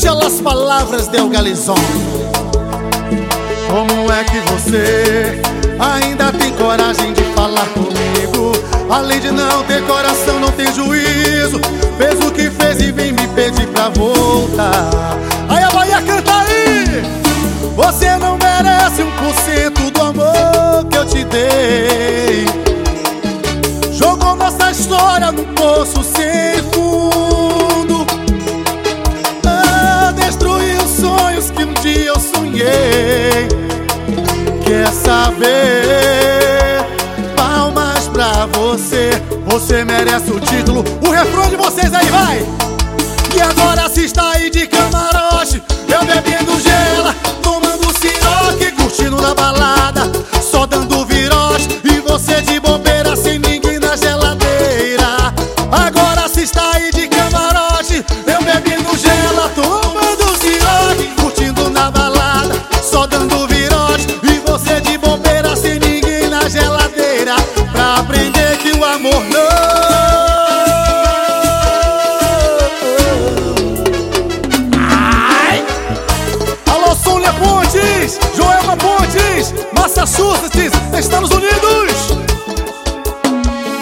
Escucha as palavras de Galizon. Como é que você ainda tem coragem de falar comigo? Além de não ter coração, não tem juízo. Fez o que fez e vem me pedir pra voltar. Aí a Bahia canta aí. Você não merece 1% do amor que eu te dei. Jogou nossa história num poço sem fundo. Destruiu os sonhos que um dia eu sonhei. Quer saber? Palmas pra você. Você merece o título. O refrão de vocês aí, vai! E agora se está aí de camarote, eu bebendo gela, tomando siroque, curtindo na balada, só dando virote, e você de bobeira sem ninguém na geladeira. Agora se está aí de camarote, eu bebendo gela, tomando siroque, curtindo na balada, só dando virote, e você de bobeira sem ninguém na geladeira. Pra aprender que o amor não. Pontes, Joelma Pontes, Massachusetts, Estados Unidos.